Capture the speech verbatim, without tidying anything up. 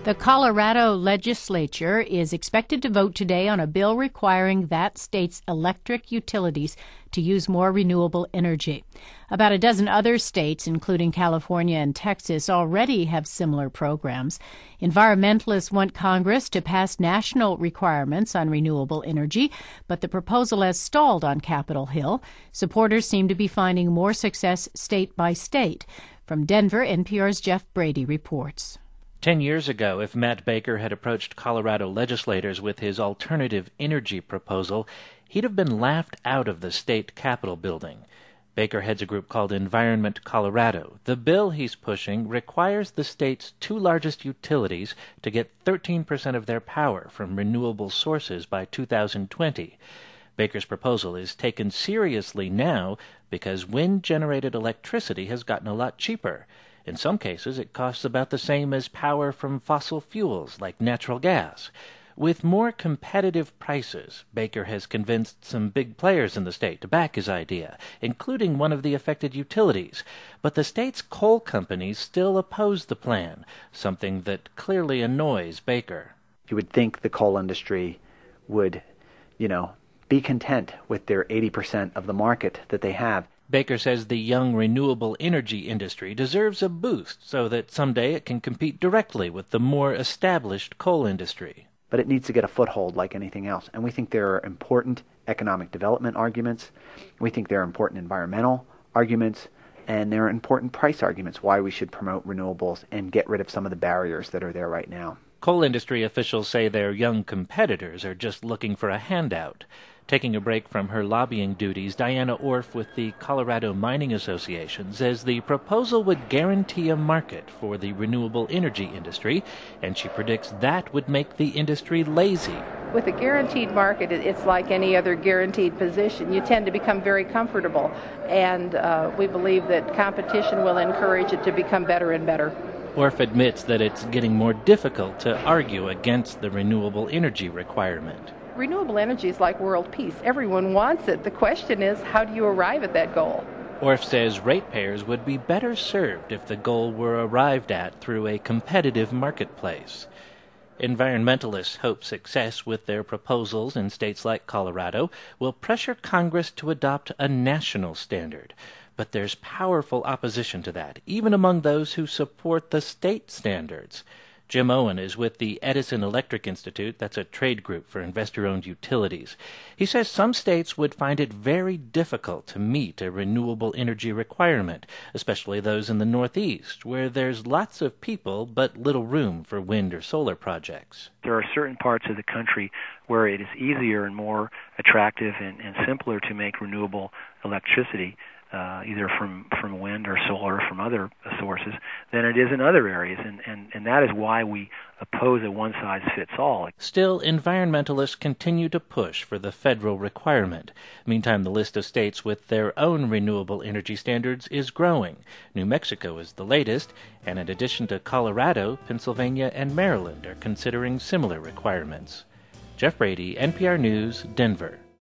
The Colorado legislature is expected to vote today on a bill requiring that state's electric utilities to use more renewable energy. About a dozen other states, including California and Texas, already have similar programs. Environmentalists want Congress to pass national requirements on renewable energy, but the proposal has stalled on Capitol Hill. Supporters seem to be finding more success state by state. From Denver, N P R's Jeff Brady reports. Ten years ago, if Matt Baker had approached Colorado legislators with his alternative energy proposal, he'd have been laughed out of the state capitol building. Baker heads a group called Environment Colorado. The bill he's pushing requires the state's two largest utilities to get thirteen percent of their power from renewable sources by two thousand twenty. Baker's proposal is taken seriously now because wind-generated electricity has gotten a lot cheaper. In some cases, it costs about the same as power from fossil fuels like natural gas. With more competitive prices, Baker has convinced some big players in the state to back his idea, including one of the affected utilities. But the state's coal companies still oppose the plan, something that clearly annoys Baker. You would think the coal industry would, you know, be content with their eighty percent of the market that they have. Baker says the young renewable energy industry deserves a boost so that someday it can compete directly with the more established coal industry. But it needs to get a foothold like anything else. And we think there are important economic development arguments. We think there are important environmental arguments. And there are important price arguments why we should promote renewables and get rid of some of the barriers that are there right now. Coal industry officials say their young competitors are just looking for a handout. Taking a break from her lobbying duties, Diana Orff with the Colorado Mining Association says the proposal would guarantee a market for the renewable energy industry, and she predicts that would make the industry lazy. With a guaranteed market, it's like any other guaranteed position. You tend to become very comfortable, and uh, we believe that competition will encourage it to become better and better. Orff admits that it's getting more difficult to argue against the renewable energy requirement. Renewable energy is like world peace. Everyone wants it. The question is, how do you arrive at that goal? Orff says ratepayers would be better served if the goal were arrived at through a competitive marketplace. Environmentalists hope success with their proposals in states like Colorado will pressure Congress to adopt a national standard. But there's powerful opposition to that, even among those who support the state standards. Jim Owen is with the Edison Electric Institute. That's a trade group for investor-owned utilities. He says some states would find it very difficult to meet a renewable energy requirement, especially those in the Northeast, where there's lots of people but little room for wind or solar projects. There are certain parts of the country where it is easier and more attractive and, and simpler to make renewable electricity, Uh, either from, from wind or solar or from other sources, than it is in other areas. And, and, and that is why we oppose a one-size-fits-all. Still, environmentalists continue to push for the federal requirement. Meantime, the list of states with their own renewable energy standards is growing. New Mexico is the latest, and in addition to Colorado, Pennsylvania and Maryland are considering similar requirements. Jeff Brady, N P R News, Denver.